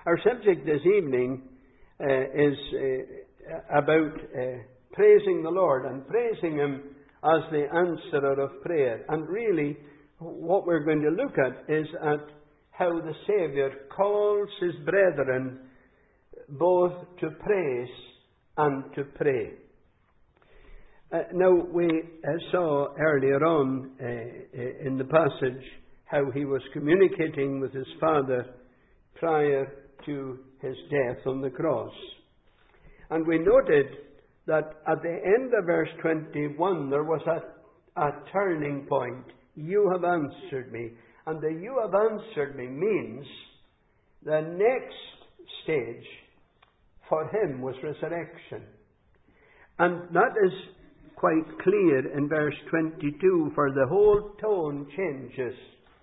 Our subject this evening is about praising the Lord and praising Him as the answerer of prayer. And really, what we're going to look at is at how the Saviour calls His brethren both to praise and to pray. Now, we saw earlier on in the passage how He was communicating with His Father prior to His death on the cross. And we noted that at the end of verse 21 there was a turning point. You have answered me. And the you have answered me means the next stage for Him was resurrection. And that is quite clear in verse 22, for the whole tone changes.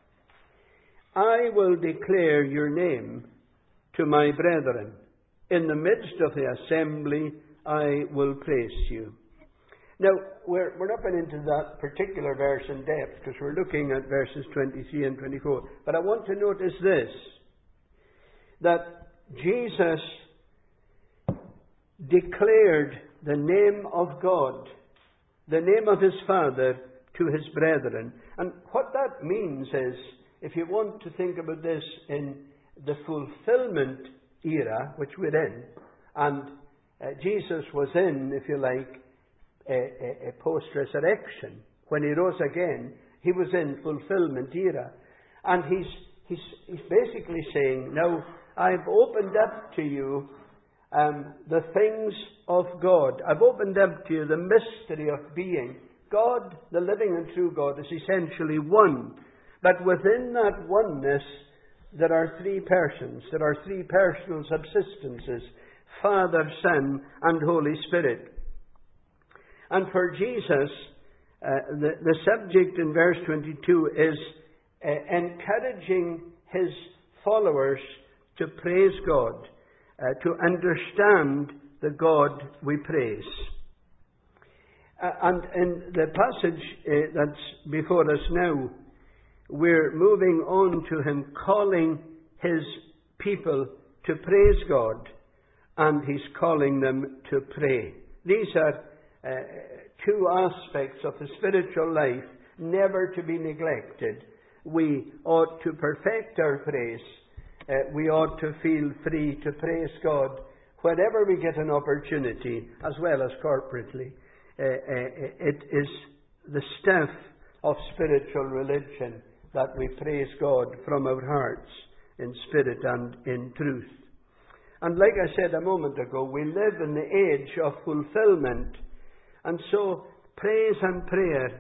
I will declare your name to my brethren. In the midst of the assembly, I will praise you. Now, we're not going into that particular verse in depth because we're looking at verses 23 and 24. But I want to notice this, that Jesus declared the name of God, the name of His Father, to His brethren. And what that means is, if you want to think about this in the fulfillment era, which we're in, and Jesus was in, if you like, a post-resurrection. When He rose again, He was in fulfillment era. And He's basically saying, now, I've opened up to you the things of God. I've opened up to you the mystery of being. God, the living and true God, is essentially one. But within that oneness, there are three persons. There are three personal subsistences: Father, Son, and Holy Spirit. And for Jesus, the subject in verse 22 is encouraging His followers to praise God, to understand the God we praise. And in the passage that's before us now, we're moving on to Him calling His people to praise God, and He's calling them to pray. These are two aspects of the spiritual life never to be neglected. We ought to perfect our praise. We ought to feel free to praise God whenever we get an opportunity, as well as corporately. It is the staff of spiritual religion that we praise God from our hearts in spirit and in truth. And like I said a moment ago, we live in the age of fulfillment. And so praise and prayer,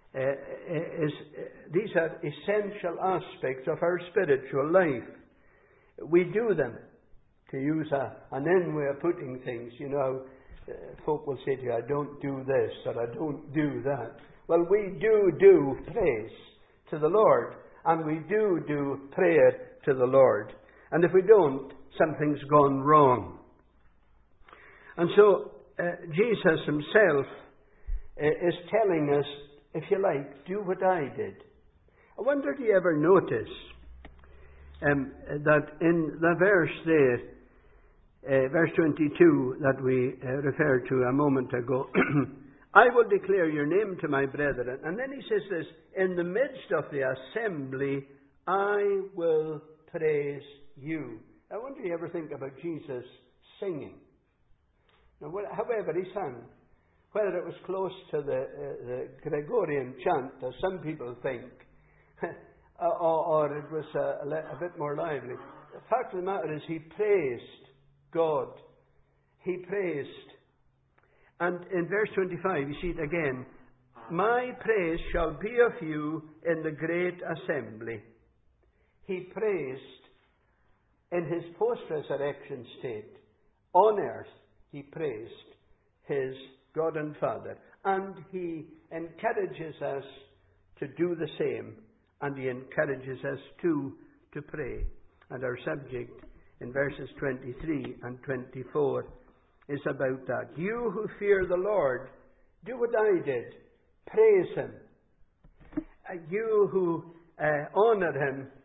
these are essential aspects of our spiritual life. We do them, to use an in way of putting things. You know, folk will say to you, I don't do this or I don't do that. Well, we do praise to the Lord, and we do prayer to the Lord. And if we don't, something's gone wrong. And so Jesus Himself is telling us, if you like, do what I did. I wonder if you ever notice that in the verse there, verse 22 that we referred to a moment ago, I will declare your name to my brethren. And then He says this, in the midst of the assembly, I will praise you. I wonder if you ever think about Jesus singing. Now, however He sang, whether it was close to the Gregorian chant, as some people think, or it was a bit more lively. The fact of the matter is, He praised God. He praised. And in verse 25, you see it again. My praise shall be of you in the great assembly. He praised in His post-resurrection state. On earth, He praised His God and Father. And He encourages us to do the same. And He encourages us to pray. And our subject in verses 23 and 24 is about that. You who fear the Lord, do what I did. Praise Him. You who honour Him,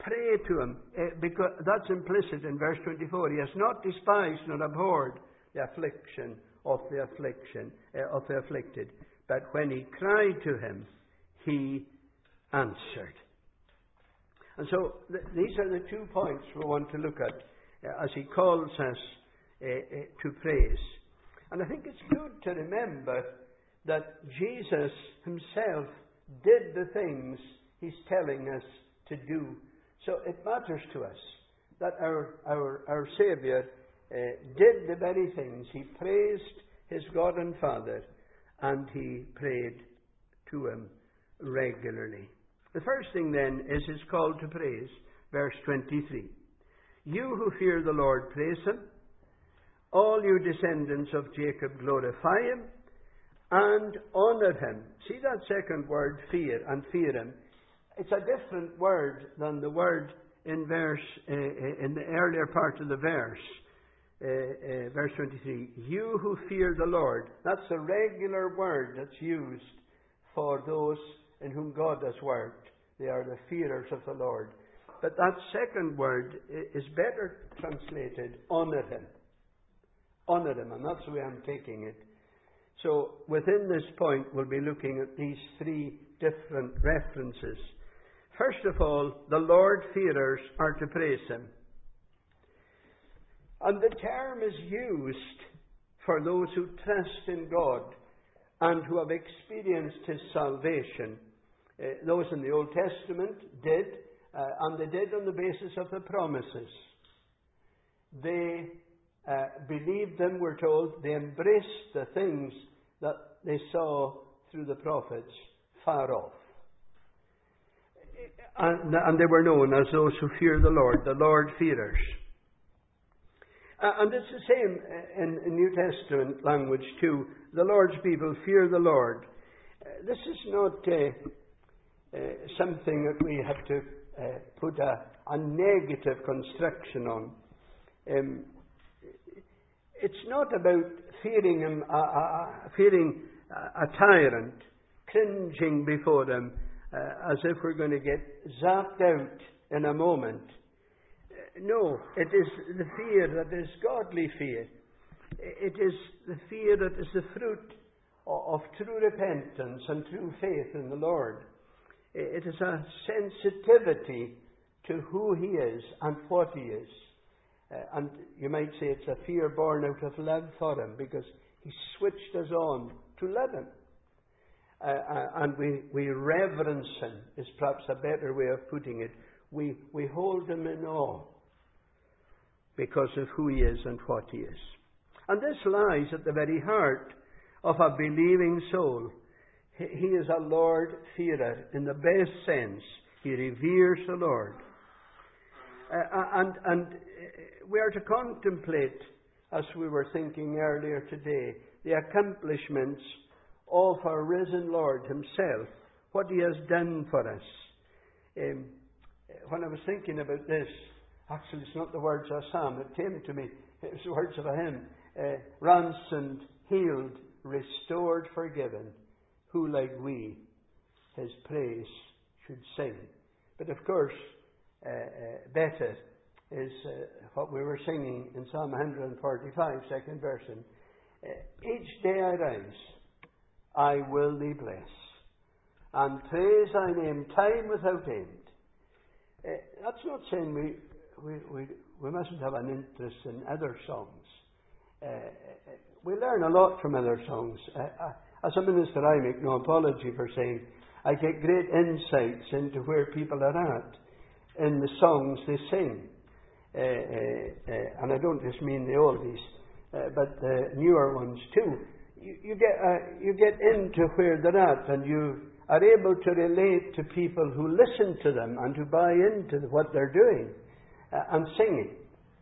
pray to him, because that's implicit in verse 24. He has not despised nor abhorred the affliction of the afflicted. But when he cried to him, he answered. And so these are the 2 points we want to look at as he calls us to praise. And I think it's good to remember that Jesus himself did the things he's telling us to do. So it matters to us that our Saviour did the very things. He praised his God and Father, and he prayed to him regularly. The first thing then is his call to praise, verse 23. You who fear the Lord, praise him. All you descendants of Jacob, glorify him and honour him. See that second word, fear, and fear him. It's a different word than the word in the earlier part of the verse. Verse 23. You who fear the Lord. That's a regular word that's used for those in whom God has worked. They are the fearers of the Lord. But that second word is better translated, honour him. Honour him, and that's the way I'm taking it. So within this point, we'll be looking at these 3 different references. First of all, the Lord-fearers are to praise him. And the term is used for those who trust in God and who have experienced his salvation. Those in the Old Testament did, and they did on the basis of the promises. They believed them, we're told. They embraced the things that they saw through the prophets far off. And they were known as those who fear the Lord-fearers. And it's the same in New Testament language too. The Lord's people fear the Lord. This is not something that we have to put a negative construction on. It's not about fearing him, fearing a tyrant, cringing before him, as if we're going to get zapped out in a moment. No, it is the fear that is godly fear. It is the fear that is the fruit of true repentance and true faith in the Lord. It is a sensitivity to who he is and what he is. And you might say it's a fear born out of love for him, because he switched us on to love him. And we reverence him, is perhaps a better way of putting it. We hold him in awe because of who he is and what he is. And this lies at the very heart of a believing soul. He is a Lord-fearer in the best sense. He reveres the Lord. And we are to contemplate, as we were thinking earlier today, the accomplishments of our risen Lord himself, what he has done for us. When I was thinking about this, actually it's not the words of a psalm, it came to me, it was the words of a hymn. Ransomed, healed, restored, forgiven, who like we his praise should sing. But of course, better is what we were singing in Psalm 145, second verse. Each day I rise, I will thee bless, and praise thy name time without end. That's not saying we mustn't have an interest in other songs. We learn a lot from other songs. As a minister, I make no apology for saying I get great insights into where people are at in the songs they sing. And I don't just mean the oldies, but the newer ones too. You get into where they're at, and you are able to relate to people who listen to them and who buy into what they're doing and singing.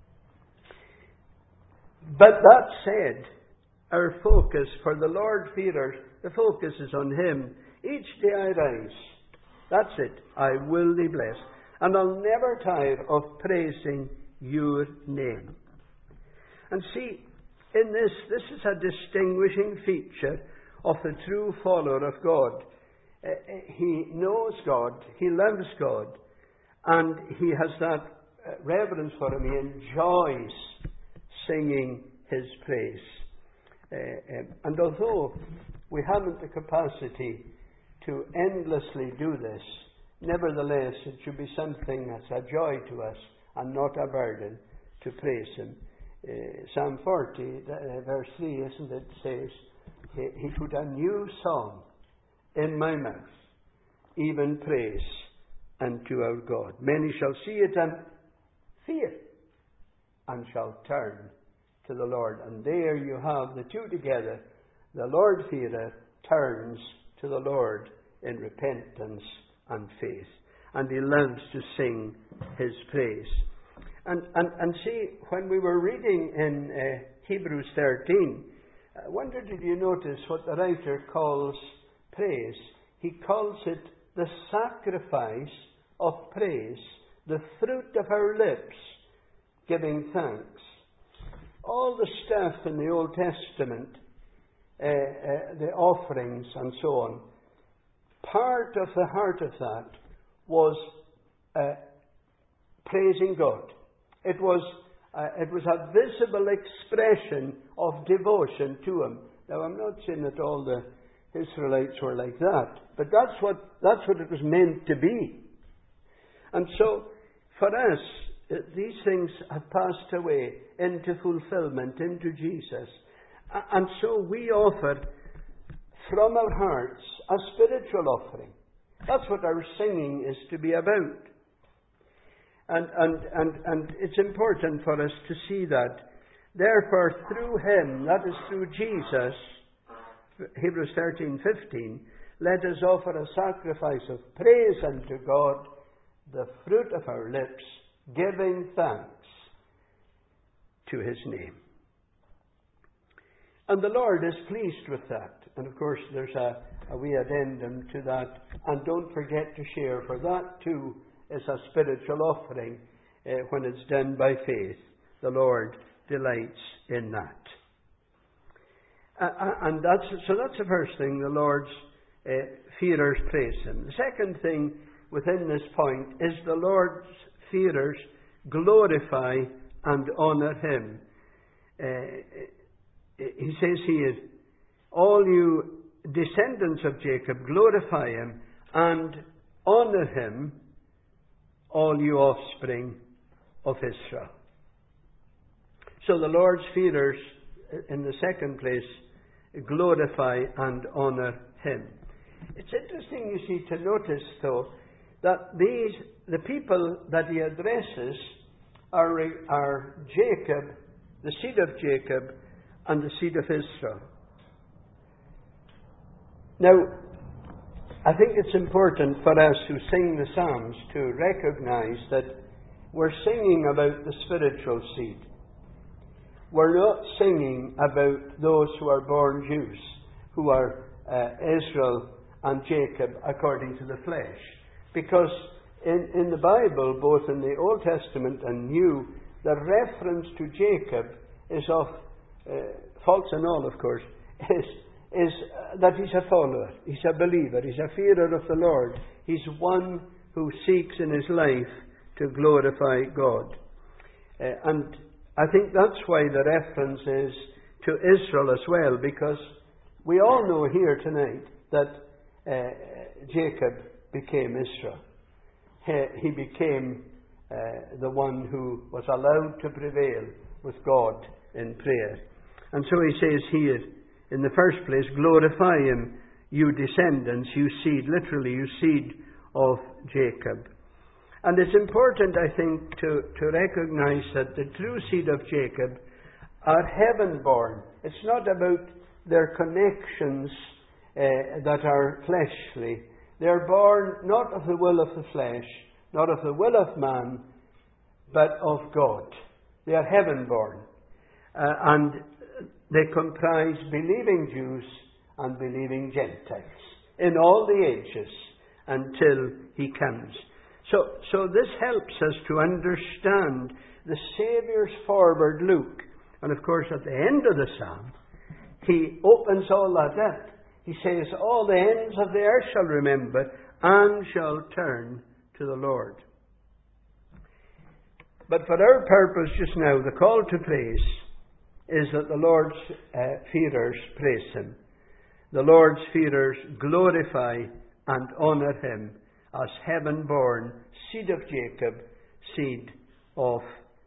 But that said, our focus for the Lord-fearers, the focus is on him. Each day I rise. That's it. I will thee bless. And I'll never tire of praising your name. And see, in this is a distinguishing feature of the true follower of God. He knows God, he loves God, And he has that reverence for him. He enjoys singing his praise. And although we haven't the capacity to endlessly do this, nevertheless it should be something that's a joy to us and not a burden to praise him. Psalm 40, verse 3, isn't it, says, he put a new song in my mouth, even praise unto our God. Many shall see it and fear, and shall turn to the Lord. And there you have the two together. The Lord-fearer turns to the Lord in repentance and faith. And he loves to sing his praise. And see, when we were reading in Hebrews 13, I wonder, did you notice what the writer calls praise? He calls it the sacrifice of praise, the fruit of our lips, giving thanks. All the stuff in the Old Testament, the offerings and so on, part of the heart of that was praising God. It was a visible expression of devotion to him. Now, I'm not saying that all the Israelites were like that, but that's what it was meant to be. And so, for us, these things have passed away into fulfillment, into Jesus. And so we offer from our hearts a spiritual offering. That's what our singing is to be about. And it's important for us to see that. Therefore, through him, that is through Jesus, Hebrews 13:15, let us offer a sacrifice of praise unto God, the fruit of our lips, giving thanks to his name. And the Lord is pleased with that. And of course, there's a wee addendum to that. And don't forget to share, for that too is a spiritual offering when it's done by faith. The Lord delights in that. And that's the first thing, the Lord's fearers praise him. The second thing within this point is the Lord's fearers glorify and honour him. He says here, all you descendants of Jacob, glorify him and honour him, all you offspring of Israel. So the Lord's fearers, in the second place, glorify and honour him. It's interesting, you see, to notice, though, that the people that he addresses are Jacob, the seed of Jacob, and the seed of Israel. Now, I think it's important for us who sing the Psalms to recognize that we're singing about the spiritual seed. We're not singing about those who are born Jews, who are Israel and Jacob according to the flesh. Because in the Bible, both in the Old Testament and New, the reference to Jacob is of, faults and all of course, is that he's a follower, he's a believer, he's a fearer of the Lord. He's one who seeks in his life to glorify God. And I think that's why the reference is to Israel as well, because we all know here tonight that Jacob became Israel. He became the one who was allowed to prevail with God in prayer. And so he says here, in the first place, glorify him, you descendants, you seed, literally, you seed of Jacob. And it's important, I think, to recognize that the true seed of Jacob are heaven-born. It's not about their connections that are fleshly. They're born not of the will of the flesh, not of the will of man, but of God. They are heaven-born. And they comprise believing Jews and believing Gentiles in all the ages until he comes. So this helps us to understand the Saviour's forward look. And of course, at the end of the psalm, he opens all that up. He says, all the ends of the earth shall remember and shall turn to the Lord. But for our purpose just now, the call to praise is that the Lord's fearers praise Him. The Lord's fearers glorify and honour Him as heaven-born, seed of Jacob, seed of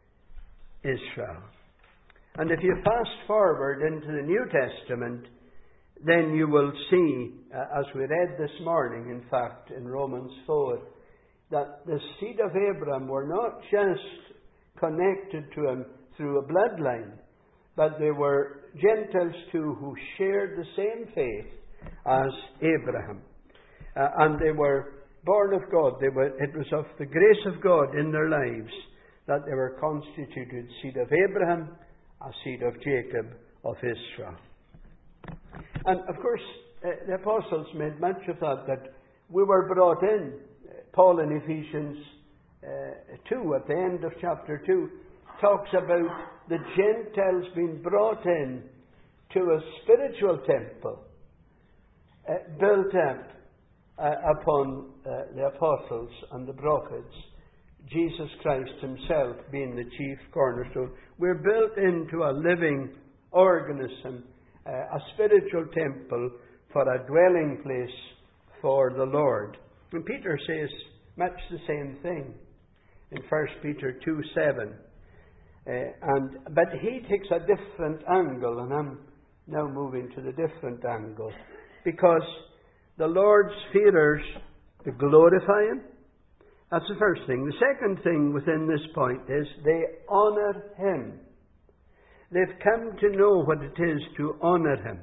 Israel. And if you fast forward into the New Testament, then you will see, as we read this morning, in fact, in Romans 4, that the seed of Abraham were not just connected to him through a bloodline, but they were Gentiles too who shared the same faith as Abraham. And they were born of God. It was of the grace of God in their lives that they were constituted seed of Abraham, a seed of Jacob, of Israel. And of course, the apostles made much of that we were brought in. Paul in Ephesians 2, at the end of chapter 2, talks about the Gentiles being brought in to a spiritual temple built up upon the apostles and the prophets, Jesus Christ Himself being the chief cornerstone. We're built into a living organism, a spiritual temple for a dwelling place for the Lord. And Peter says much the same thing in 1 Peter 2:7. But he takes a different angle, and I'm now moving to the different angle, because the Lord's fearers glorify Him. That's the first thing. The second thing within this point is they honour Him. They've come to know what it is to honour Him.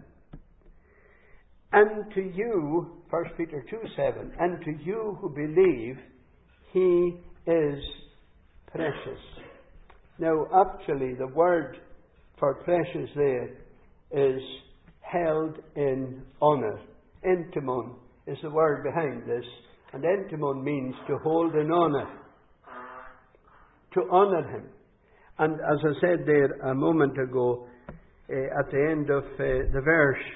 And to you, 1 Peter 2:7, and to you who believe, He is precious. Now, actually, the word for precious there is held in honour. Entomon is the word behind this, and entomon means to hold in honour, to honour Him. And as I said there a moment ago, at the end of the verse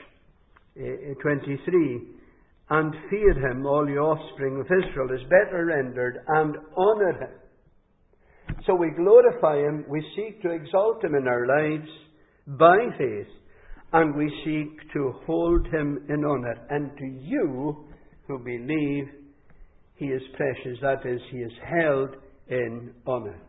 23, and fear Him, all you offspring of Israel, is better rendered, and honour Him. So we glorify Him, we seek to exalt Him in our lives by faith, and we seek to hold Him in honour. And to you who believe, He is precious, that is, He is held in honour.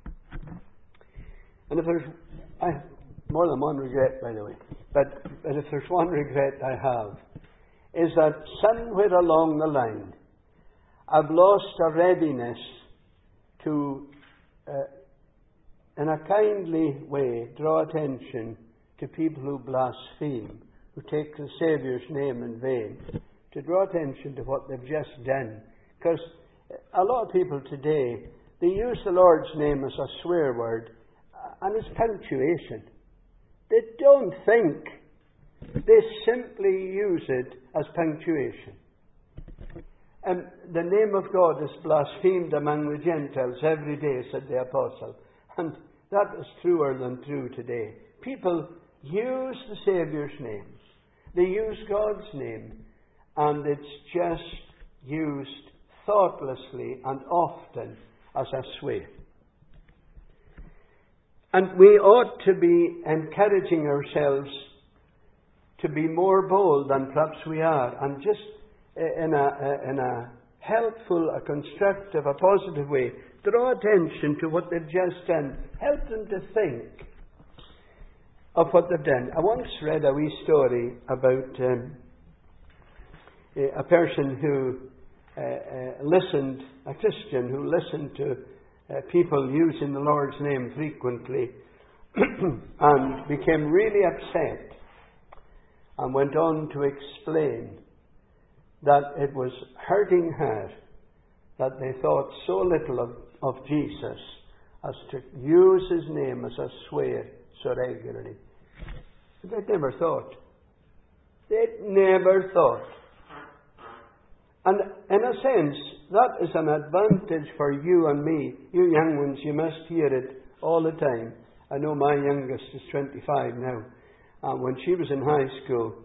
And if there's, I have more than one regret, by the way, but if there's one regret I have, is that somewhere along the line I've lost a readiness to, in a kindly way, draw attention to people who blaspheme, who take the Saviour's name in vain, to draw attention to what they've just done. Because a lot of people today, they use the Lord's name as a swear word, and it's punctuation. They don't think. They simply use it as punctuation. And the name of God is blasphemed among the Gentiles every day, said the apostle. And that is truer than true today. People use the Saviour's names. They use God's name. And it's just used thoughtlessly and often as a swear. And we ought to be encouraging ourselves to be more bold than perhaps we are, and just in a helpful, a constructive, a positive way, draw attention to what they've just done. Help them to think of what they've done. I once read a wee story about a person who listened, a Christian who listened to people using the Lord's name frequently and became really upset, and went on to explain that it was hurting her that they thought so little of Jesus as to use His name as a swear so regularly. They'd never thought. They'd never thought. And in a sense, that is an advantage for you and me. You young ones, you must hear it all the time. I know my youngest is 25 now. When she was in high school,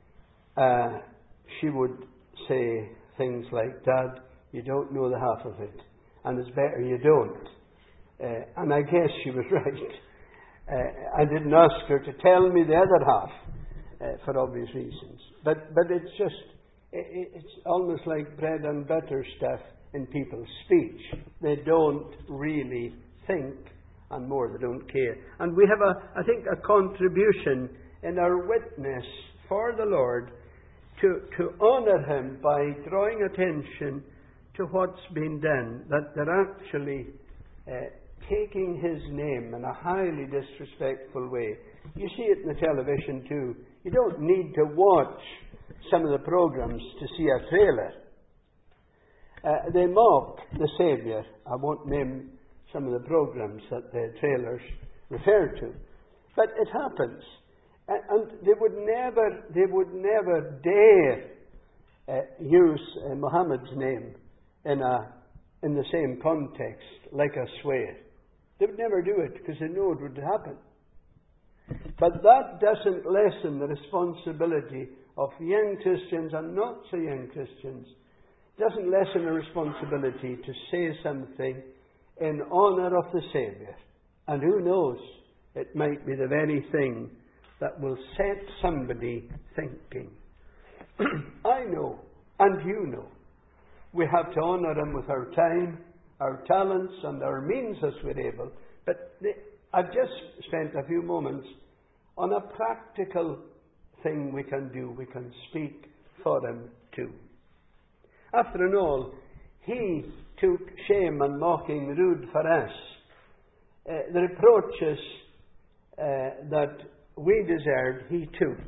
she would say things like, "Dad, you don't know the half of it, and it's better you don't." And I guess she was right. I didn't ask her to tell me the other half for obvious reasons. But it's just, it's almost like bread and butter stuff in people's speech. They don't really think, and more, they don't care. And we have, I think, a contribution in our witness for the Lord to honour Him by drawing attention to what's been done, that they're actually taking His name in a highly disrespectful way. You see it in the television too. You don't need to watch some of the programs to see a trailer. They mock the Saviour. I won't name some of the programs that the trailers refer to. But it happens. And they would never dare use Muhammad's name in the same context, like a swear. They would never do it because they know it would happen. But that doesn't lessen the responsibility of young Christians and not so young Christians. It doesn't lessen the responsibility to say something in honour of the Saviour. And who knows, it might be the very thing that will set somebody thinking. I know, and you know, we have to honour Him with our time, our talents, and our means as we're able. But I've just spent a few moments on a practical thing we can do. We can speak for Him too. After all, He took shame and mocking rude for us. The reproaches that we deserved, He took.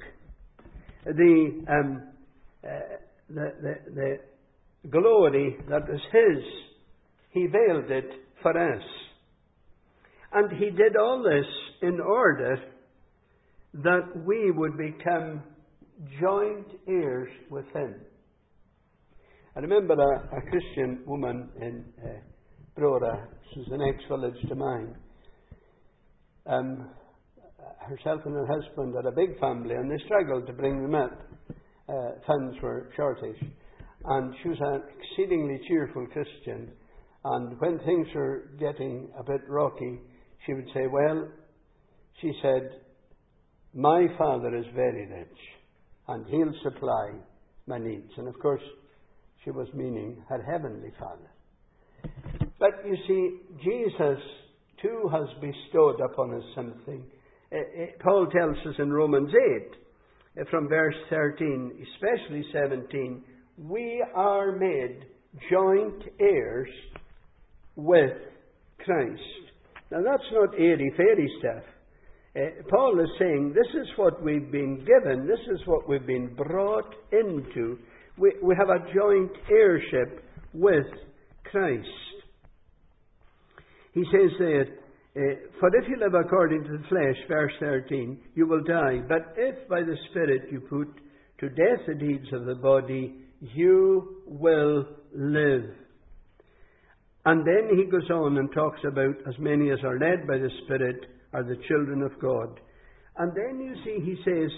The glory that was His, He veiled it for us. And He did all this in order that we would become joint heirs with Him. I remember a Christian woman in Brora, she's the next village to mine. Herself and her husband had a big family, and they struggled to bring them up. Funds were shortage. And she was an exceedingly cheerful Christian. And when things were getting a bit rocky, she would say, well, she said, my Father is very rich, and He'll supply my needs. And of course, she was meaning her heavenly Father. But you see, Jesus too has bestowed upon us something. Paul tells us in Romans 8, from verse 13, especially 17, we are made joint heirs with Christ. Now that's not airy-fairy stuff. Paul is saying this is what we've been given, this is what we've been brought into. We have a joint heirship with Christ. He says there, for if you live according to the flesh, verse 13, you will die. But if by the Spirit you put to death the deeds of the body, you will live. And then he goes on and talks about as many as are led by the Spirit are the children of God. And then you see he says,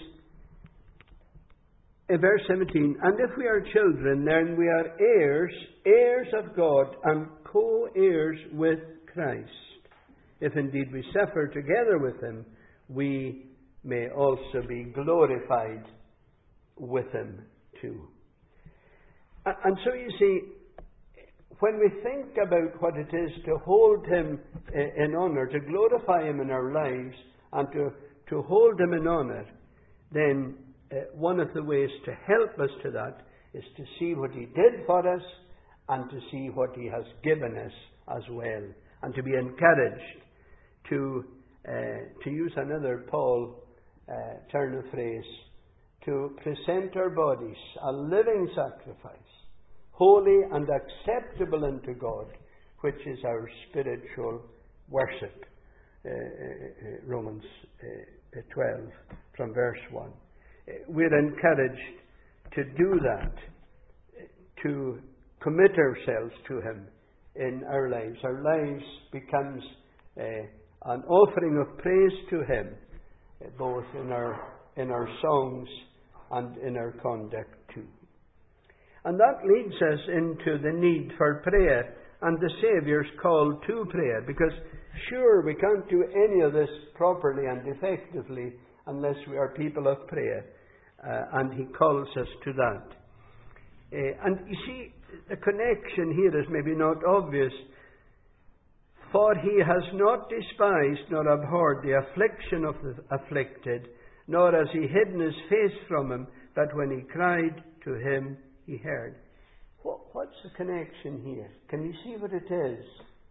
in verse 17, and if we are children, then we are heirs, heirs of God, and co-heirs with Christ. If indeed we suffer together with Him, we may also be glorified with Him too. And so you see, when we think about what it is to hold Him in honour, to glorify Him in our lives, and to hold Him in honour, then one of the ways to help us to that is to see what He did for us and to see what He has given us as well. And to be encouraged to use another Paul turn of phrase, to present our bodies a living sacrifice, holy and acceptable unto God, which is our spiritual worship. Romans 12 from verse 1. We're encouraged to do that, to commit ourselves to Him in our lives. Our lives becomes an offering of praise to Him, both in our songs and in our conduct too. And that leads us into the need for prayer and the Saviour's call to prayer, because Sure, we can't do any of this properly and effectively unless we are people of prayer. And he calls us to that. And you see, the connection here is maybe not obvious. For he has not despised nor abhorred the affliction of the afflicted, nor has he hidden his face from him, that when he cried to him, he heard. What's the connection here? Can you see what it is?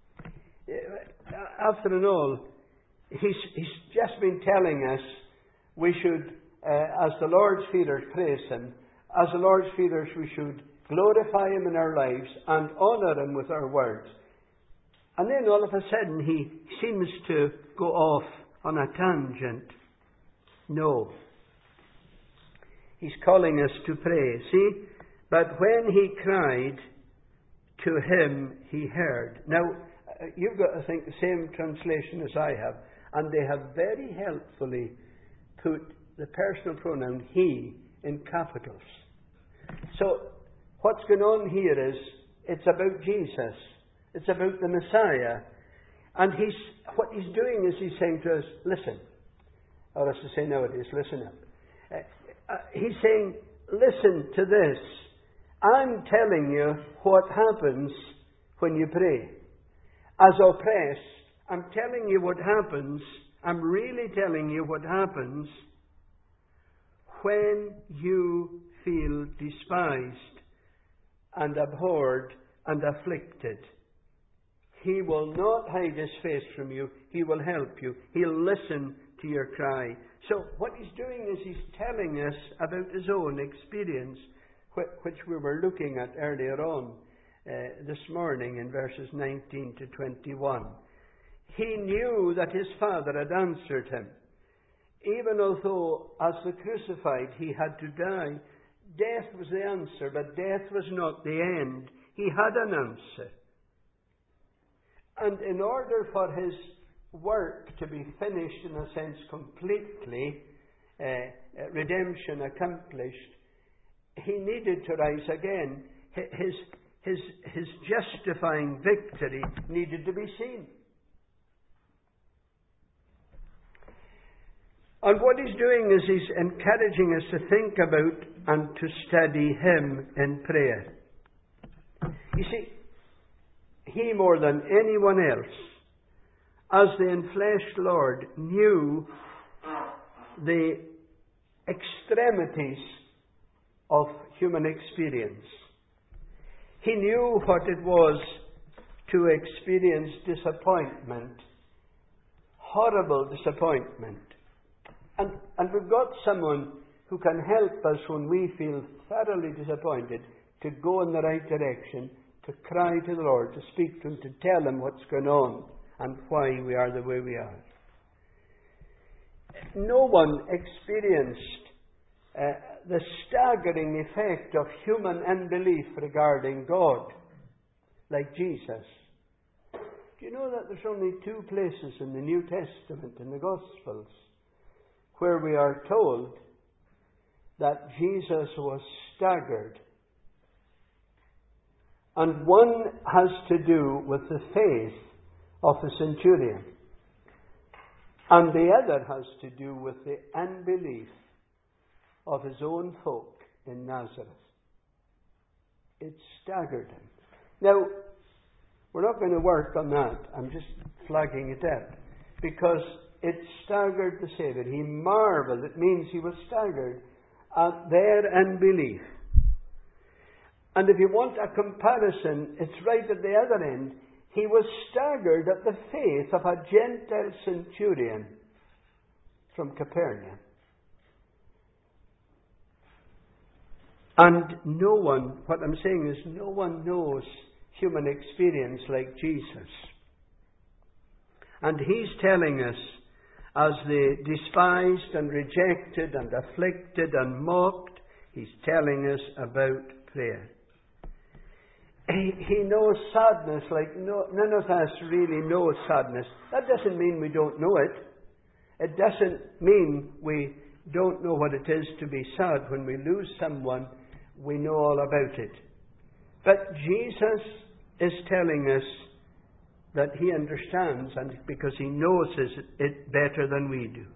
After all, he's just been telling us we should, as the Lord's feeders, praise him. As the Lord's feeders, we should glorify him in our lives and honour him with our words. And then all of a sudden he seems to go off on a tangent. No. He's calling us to pray. See? But when he cried, to him he heard. Now, you've got, I think, the same translation as I have. And they have very helpfully put the personal pronoun he in capitals. So, what's going on here is, it's about Jesus. It's about the Messiah. And what he's doing is he's saying to us, listen. Or as to say nowadays, listen up. He's saying, listen to this. I'm telling you what happens when you pray. As oppressed, I'm telling you what happens. I'm really telling you what happens when you feel despised and abhorred and afflicted. He will not hide his face from you. He will help you. He'll listen to your cry. So what he's doing is he's telling us about his own experience, which we were looking at earlier on this morning in verses 19 to 21. He knew that his Father had answered him. Even although as the crucified he had to die, death was the answer, but death was not the end. He had an answer. And in order for his work to be finished, in a sense, completely, redemption accomplished, he needed to rise again. His justifying victory needed to be seen. And what he's doing is he's encouraging us to think about and to study him in prayer. You see, he more than anyone else, as the enfleshed Lord, knew the extremities of human experience. He knew what it was to experience disappointment, horrible disappointment. And we've got someone who can help us when we feel thoroughly disappointed to go in the right direction, to cry to the Lord, to speak to him, to tell him what's going on and why we are the way we are. No one experienced the staggering effect of human unbelief regarding God like Jesus. Do you know that there's only 2 places in the New Testament, in the Gospels, where we are told that Jesus was staggered? And one has to do with the faith of the centurion, and the other has to do with the unbelief of his own folk in Nazareth. It staggered him. Now, we're not going to work on that. I'm just flagging it up, because it staggered the Saviour. He marveled. It means he was staggered at their unbelief. And if you want a comparison, it's right at the other end. He was staggered at the faith of a Gentile centurion from Capernaum. And no one, what I'm saying is, no one knows human experience like Jesus. And he's telling us, as the despised and rejected and afflicted and mocked, he's telling us about prayer. He knows sadness like none of us really know sadness. That doesn't mean we don't know it. It doesn't mean we don't know what it is to be sad. When we lose someone, we know all about it. But Jesus is telling us that he understands, and because he knows it better than we do.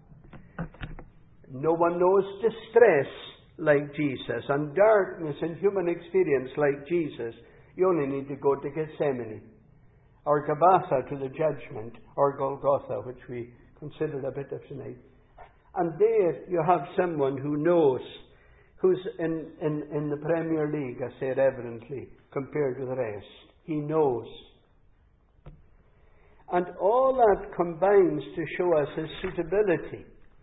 No one knows distress like Jesus, and darkness in human experience like Jesus. You only need to go to Gethsemane, or Gabbatha to the judgment, or Golgotha, which we considered a bit of tonight. And there you have someone who knows, who's in the Premier League, I say reverently, compared to the rest. He knows. And all that combines to show us his suitability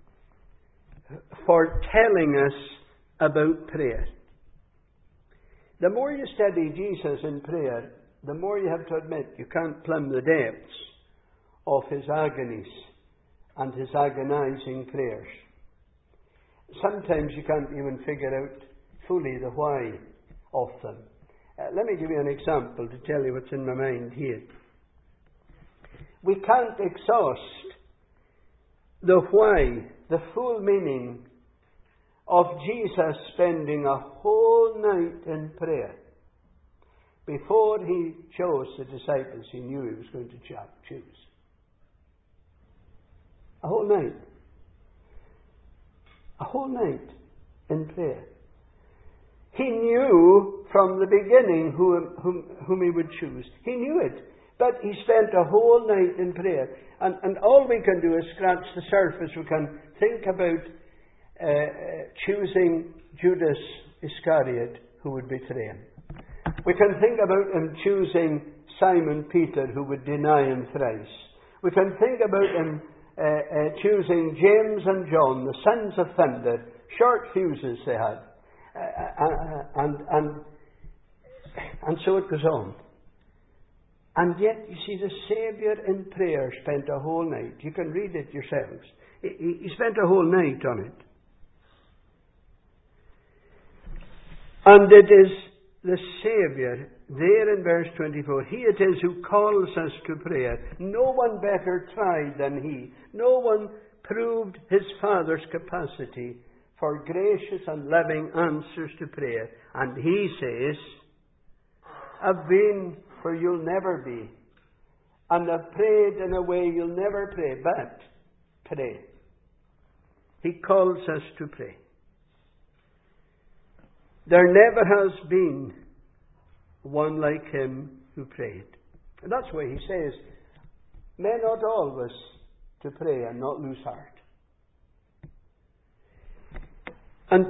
for telling us about prayer. The more you study Jesus in prayer, the more you have to admit you can't plumb the depths of his agonies and his agonizing prayers. Sometimes you can't even figure out fully the why of them. Let me give you an example to tell you what's in my mind here. We can't exhaust the why, the full meaning of Jesus spending a whole night in prayer. Before he chose the disciples, he knew he was going to choose. A whole night. A whole night in prayer. He knew from the beginning whom he would choose. He knew it. But he spent a whole night in prayer. And all we can do is scratch the surface. We can think about choosing Judas Iscariot, who would betray him. We can think about him choosing Simon Peter, who would deny him thrice. We can think about him choosing James and John, the sons of thunder. Short fuses they had. And so it goes on. And yet, you see, the Saviour in prayer spent a whole night. You can read it yourselves. He spent a whole night on it. And it is the Saviour, there in verse 24, he it is who calls us to prayer. No one better tried than he. No one proved his Father's capacity for gracious and loving answers to prayer. And he says, I've been where you'll never be, and I've prayed in a way you'll never pray, but pray. He calls us to pray. There never has been one like him who prayed. And that's why he says, men ought always to pray and not lose heart. And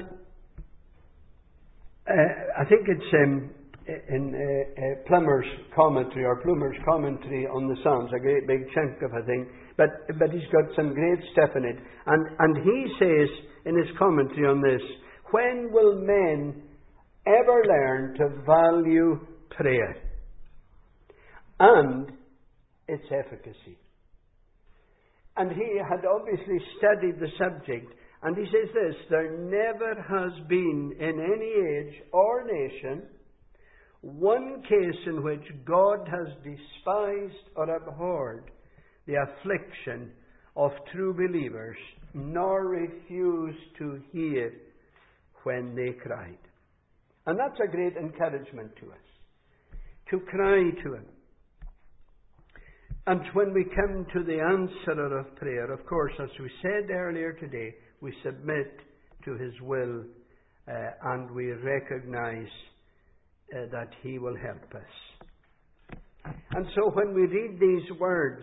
I think it's in Plummer's commentary, or Plummer's commentary on the Psalms, a great big chunk of a thing, but he's got some great stuff in it. And he says in his commentary on this, when will men ever learn to value prayer and its efficacy? And he had obviously studied the subject, and he says this, there never has been in any age or nation one case in which God has despised or abhorred the affliction of true believers, nor refused to hear when they cried. And that's a great encouragement to us, to cry to him. And when we come to the answerer of prayer, of course, as we said earlier today, we submit to his will and we recognize that he will help us. And so when we read these words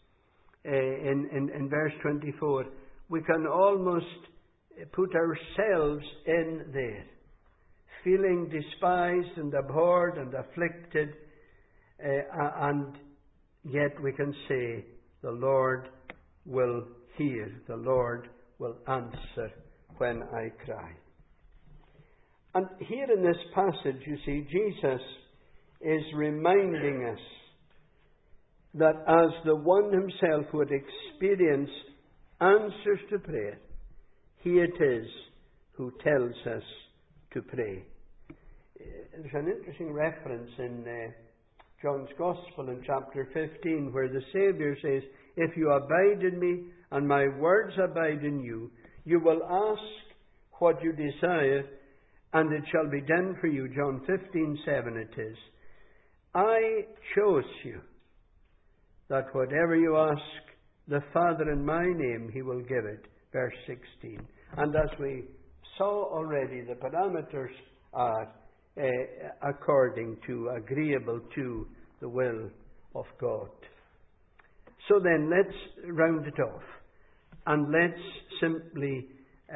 in verse 24, we can almost put ourselves in there, feeling despised and abhorred and afflicted, and yet we can say, the Lord will hear, the Lord will answer when I cry. And here in this passage, you see, Jesus is reminding us that as the one himself who had experienced answers to prayer, he it is who tells us to pray. There's an interesting reference in John's Gospel in chapter 15 where the Saviour says, if you abide in me and my words abide in you, you will ask what you desire and it shall be done for you. John 15:7 it is. I chose you that whatever you ask the Father in my name, he will give it. Verse 16. And as we saw already, the parameters are according to, agreeable to the will of God. So then, let's round it off. And let's simply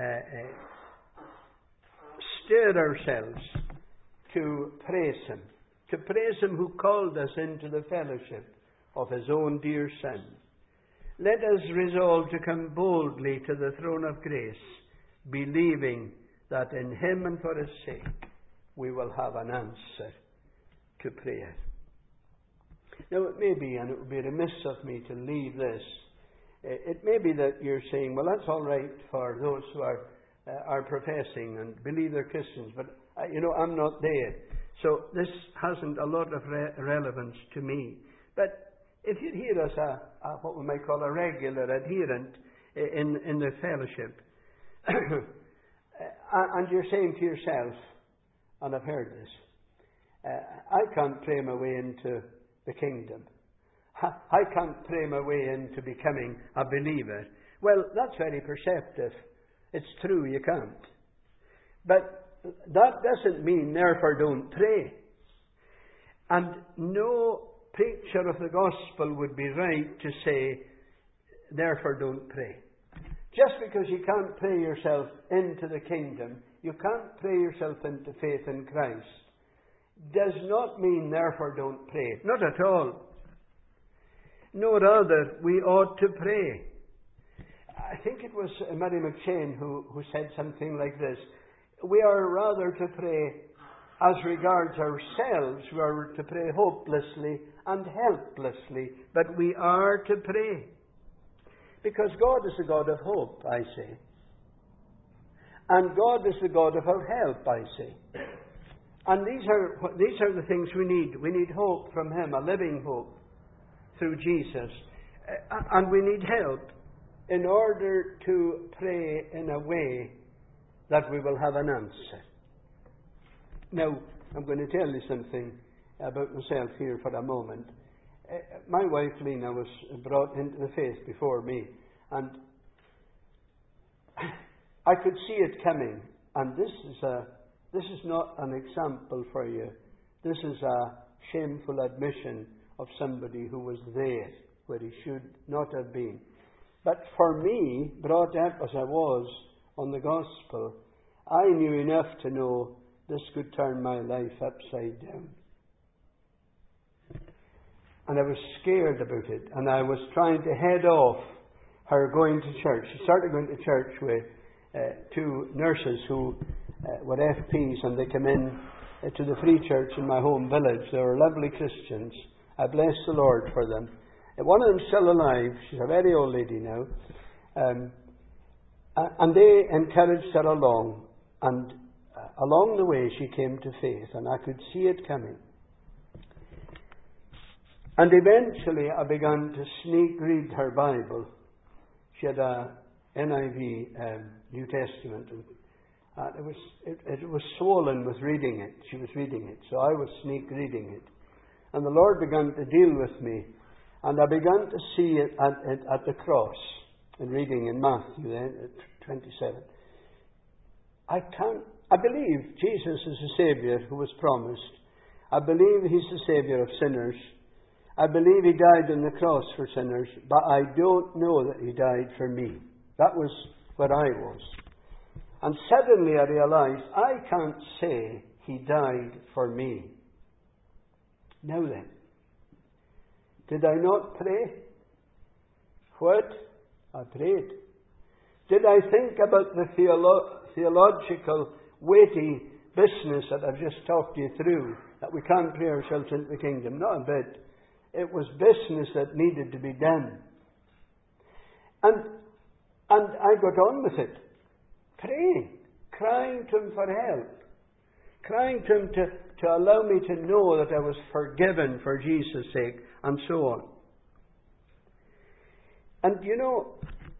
stir ourselves to praise him. To praise him who called us into the fellowship of his own dear Son. Let us resolve to come boldly to the throne of grace, believing that in him and for his sake we will have an answer to prayer. Now it may be, and it would be remiss of me to leave this, it may be that you're saying, well, that's all right for those who are professing and believe they're Christians, but I'm not there. So this hasn't a lot of relevance to me. But if you'd hear us what we might call a regular adherent in the fellowship, and you're saying to yourself, and I've heard this, I can't pray my way into the kingdom. I can't pray my way into becoming a believer. Well, that's very perceptive. It's true, you can't. But that doesn't mean, therefore, don't pray. And no preacher of the gospel would be right to say, therefore, don't pray. Just because you can't pray yourself into the kingdom, you can't pray yourself into faith in Christ, does not mean, therefore, don't pray. Not at all. No, rather, we ought to pray. I think it was Mary McShane who said something like this. We are rather to pray as regards ourselves. We are to pray hopelessly and helplessly, but we are to pray. Because God is the God of hope, I say. And God is the God of our help, I say. And these are the things we need. We need hope from him, a living hope through Jesus. And we need help in order to pray in a way that we will have an answer. Now, I'm going to tell you something about myself here for a moment. My wife Lena was brought into the faith before me, and I could see it coming. And this is not an example for you. This is a shameful admission of somebody who was there where he should not have been. But for me, brought up as I was on the gospel, I knew enough to know this could turn my life upside down. And I was scared about it, and I was trying to head off her going to church. She started going to church with two nurses who were FPs, and they came in to the free church in my home village. They were lovely Christians. I bless the Lord for them. One of them still alive. She's a very old lady now. And they encouraged her along. And along the way she came to faith. And I could see it coming. And eventually I began to sneak read her Bible. She had a NIV New Testament. And it was swollen with reading it. She was reading it. So I was sneak reading it. And the Lord began to deal with me. And I began to see it at the cross, in reading in Matthew 27. I believe Jesus is the Saviour who was promised. I believe he's the Saviour of sinners. I believe he died on the cross for sinners, but I don't know that he died for me. That was where I was. And suddenly I realized I can't say he died for me. Now then, did I not pray? What? I prayed. Did I think about the theological, weighty business that I've just talked you through, that we can't pray ourselves into the kingdom? Not a bit. It was business that needed to be done. And I got on with it. Praying. Crying to him for help. Crying to him to allow me to know that I was forgiven for Jesus' sake, and so on. And you know,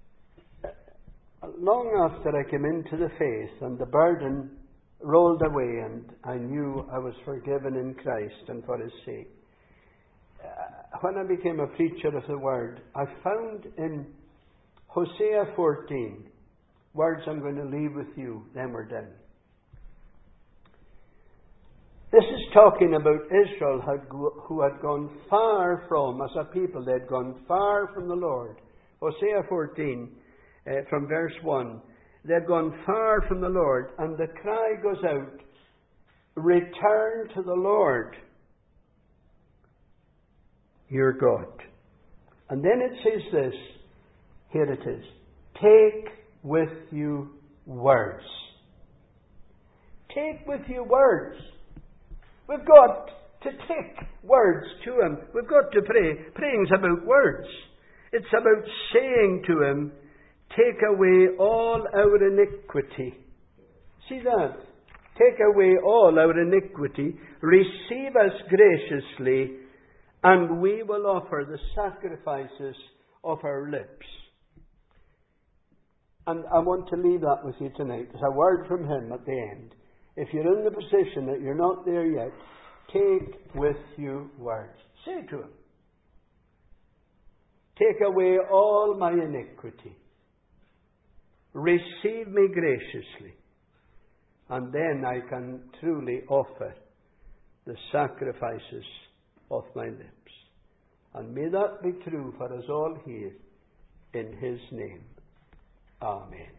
long after I came into the faith and the burden rolled away and I knew I was forgiven in Christ and for his sake, when I became a preacher of the Word, I found in Hosea 14, words I'm going to leave with you, then we're done. This is talking about Israel who had gone far from, as a people, they had gone far from the Lord. Hosea 14, from verse 1. They had gone far from the Lord, and the cry goes out, return to the Lord, your God. And then it says this, here it is, take with you words. Take with you words. We've got to take words to Him. We've got to pray. Praying's about words. It's about saying to Him, take away all our iniquity. See that? Take away all our iniquity. Receive us graciously, and we will offer the sacrifices of our lips. And I want to leave that with you tonight. There's a word from Him at the end. If you're in the position that you're not there yet, take with you words. Say to Him, take away all my iniquity. Receive me graciously. And then I can truly offer the sacrifices of my lips. And may that be true for us all here, in His name. Amen.